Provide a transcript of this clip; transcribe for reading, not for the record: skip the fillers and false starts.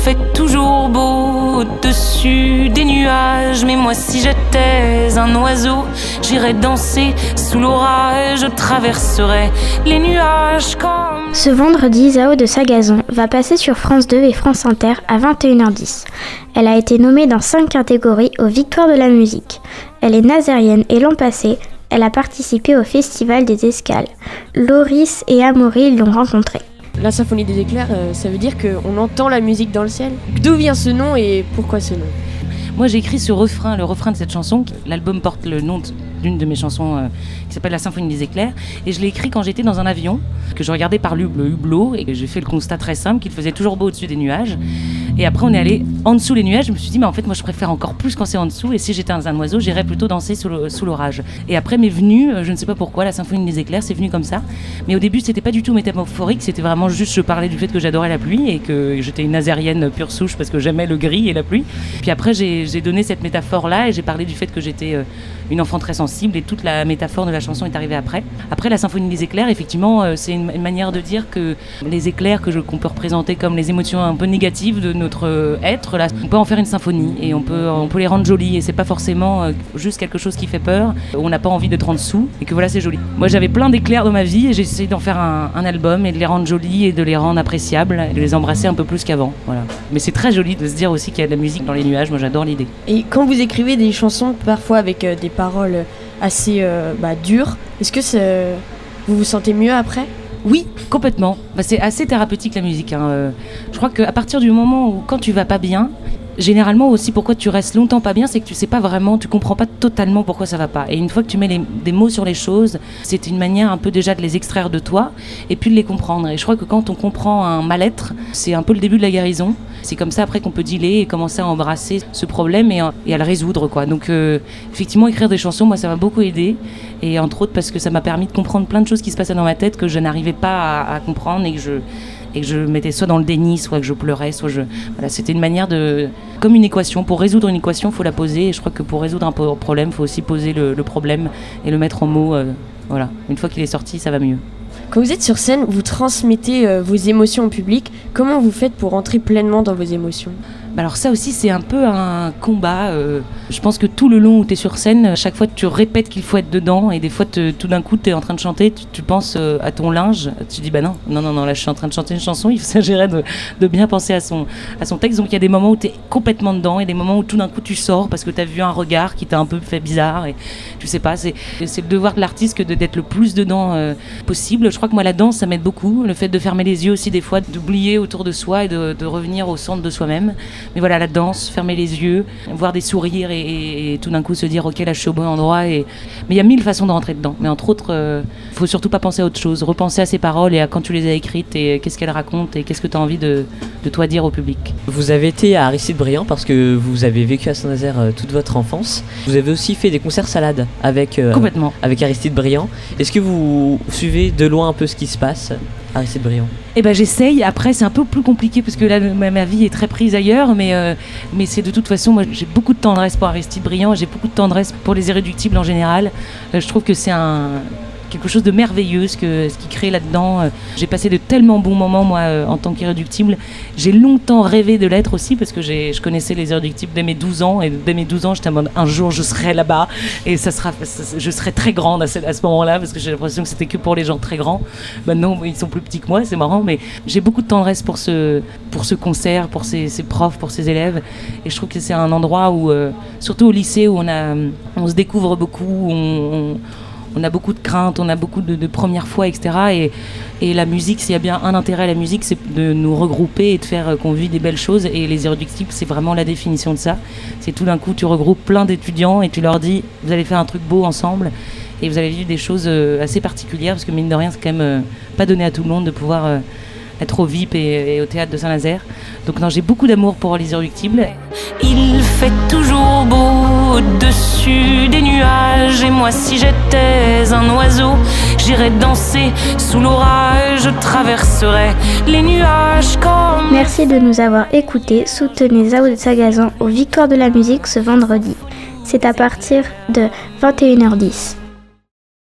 fait toujours beau au-dessus des nuages. Mais moi si j'étais un oiseau, j'irais danser sous l'orage. Je traverserais les nuages comme... Ce vendredi, Zao de Sagazon va passer sur France 2 et France Inter à 21h10. Elle a été nommée dans 5 catégories aux Victoires de la musique. Elle est nazérienne et l'an passé, elle a participé au Festival des Escales. Loris et Amaury l'ont rencontrée. La symphonie des éclairs, ça veut dire qu'on entend la musique dans le ciel. D'où vient ce nom et pourquoi ce nom ? Moi j'ai écrit ce refrain, le refrain de cette chanson. L'album porte le nom d'une de mes chansons qui s'appelle La symphonie des éclairs. Et je l'ai écrit quand j'étais dans un avion, que je regardais par le hublot. Et j'ai fait le constat très simple qu'il faisait toujours beau au-dessus des nuages. Et après on est allé en dessous les nuages. Je me suis dit mais en fait moi je préfère encore plus quand c'est en dessous. Et si j'étais un oiseau, j'irais plutôt danser sous l'orage. Et après m'est venue, je ne sais pas pourquoi, La symphonie des éclairs, c'est venu comme ça. Mais au début c'était pas du tout métaphorique. C'était vraiment juste, je parlais du fait que j'adorais la pluie et que j'étais une nazérienne pure souche parce que j'aimais le gris et la pluie. Puis après j'ai donné cette métaphore-là et j'ai parlé du fait que j'étais une enfant très sensible et toute la métaphore de la chanson est arrivée après. Après la symphonie des éclairs, effectivement, c'est une manière de dire que les éclairs qu'on peut représenter comme les émotions un peu négatives de notre être, là, on peut en faire une symphonie et on peut les rendre jolies et c'est pas forcément juste quelque chose qui fait peur, où on n'a pas envie d'être en dessous et que voilà c'est joli. Moi j'avais plein d'éclairs dans ma vie et j'ai essayé d'en faire un album et de les rendre jolis et de les rendre appréciables et de les embrasser un peu plus qu'avant. Voilà. Mais c'est très joli de se dire aussi qu'il y a de la musique dans les nuages, moi j'adore l'idée. Et quand vous écrivez des chansons, parfois avec des paroles assez dures, est-ce que vous vous sentez mieux après ? Oui, complètement. C'est assez thérapeutique la musique. Je crois qu'à partir du moment où quand tu vas pas bien, généralement aussi pourquoi tu restes longtemps pas bien, c'est que tu sais pas vraiment, tu comprends pas totalement pourquoi ça va pas. Et une fois que tu mets des mots sur les choses, c'est une manière un peu déjà de les extraire de toi et puis de les comprendre. Et je crois que quand on comprend un mal-être, c'est un peu le début de la guérison. C'est comme ça après qu'on peut dealer et commencer à embrasser ce problème et à le résoudre, quoi. Donc effectivement écrire des chansons, moi ça m'a beaucoup aidé et entre autres parce que ça m'a permis de comprendre plein de choses qui se passaient dans ma tête que je n'arrivais pas à comprendre et que je mettais soit dans le déni, soit que je pleurais, Voilà, c'était une manière comme une équation. Pour résoudre une équation, il faut la poser. Et je crois que pour résoudre un problème, il faut aussi poser le problème et le mettre en mots. Voilà. Une fois qu'il est sorti, ça va mieux. Quand vous êtes sur scène, vous transmettez vos émotions au public. Comment vous faites pour entrer pleinement dans vos émotions ? Alors ça aussi, c'est un peu un combat. Je pense que tout le long où tu es sur scène, chaque fois tu répètes qu'il faut être dedans et des fois tout d'un coup tu es en train de chanter, tu penses à ton linge, tu dis bah non, là je suis en train de chanter une chanson, il s'agirait de bien penser à son texte. Donc il y a des moments où tu es complètement dedans et des moments où tout d'un coup tu sors parce que tu as vu un regard qui t'a un peu fait bizarre et tu sais pas, c'est le devoir de l'artiste que d'être le plus dedans possible. Je crois que moi la danse ça m'aide beaucoup, le fait de fermer les yeux aussi des fois, d'oublier autour de soi et de revenir au centre de soi-même. Mais voilà, la danse, fermer les yeux, voir des sourires et tout d'un coup se dire ok là je suis au bon endroit. Mais il y a 1000 façons de rentrer dedans. Mais entre autres, faut surtout pas penser à autre chose, repenser à ces paroles et à quand tu les as écrites et qu'est-ce qu'elles racontent et qu'est-ce que tu as envie de toi dire au public. Vous avez été à Aristide-Briand parce que vous avez vécu à Saint-Nazaire toute votre enfance. Vous avez aussi fait des concerts salades avec Aristide-Briand. Est-ce que vous suivez de loin un peu ce qui se passe Aristide-Briand? Eh ben j'essaye. Après c'est un peu plus compliqué parce que là ma vie est très prise ailleurs, mais c'est de toute façon moi j'ai beaucoup de tendresse pour Aristide-Briand, j'ai beaucoup de tendresse pour les Irréductibles en général. Je trouve que c'est quelque chose de merveilleux ce qu'il crée là-dedans. J'ai passé de tellement bons moments moi en tant qu'Irréductible. J'ai longtemps rêvé de l'être aussi parce que je connaissais les Irréductibles dès mes 12 ans et dès mes 12 ans j'étais en mode un jour je serai là-bas et je serai très grande à ce moment-là parce que j'ai l'impression que c'était que pour les gens très grands. Maintenant ils sont plus petits que moi, c'est marrant, mais j'ai beaucoup de tendresse pour ce concert, pour ces profs, pour ces élèves et je trouve que c'est un endroit où surtout au lycée où on se découvre beaucoup, on a beaucoup de craintes, on a beaucoup de premières fois, etc. Et la musique, s'il y a bien un intérêt à la musique, c'est de nous regrouper et de faire qu'on vit des belles choses. Et les Irréductibles, c'est vraiment la définition de ça. C'est tout d'un coup, tu regroupes plein d'étudiants et tu leur dis, vous allez faire un truc beau ensemble et vous allez vivre des choses assez particulières parce que mine de rien, c'est quand même pas donné à tout le monde de pouvoir être au VIP et au théâtre de Saint-Nazaire. Donc non, j'ai beaucoup d'amour pour les Irréductibles. Il fait toujours beau au-dessus des nuages et moi si j'étais un oiseau, j'irais danser sous l'orage, je traverserais les nuages comme... Merci de nous avoir écoutés. Soutenez Zao de Sagazon aux Victoires de la musique ce vendredi. C'est à partir de 21h10.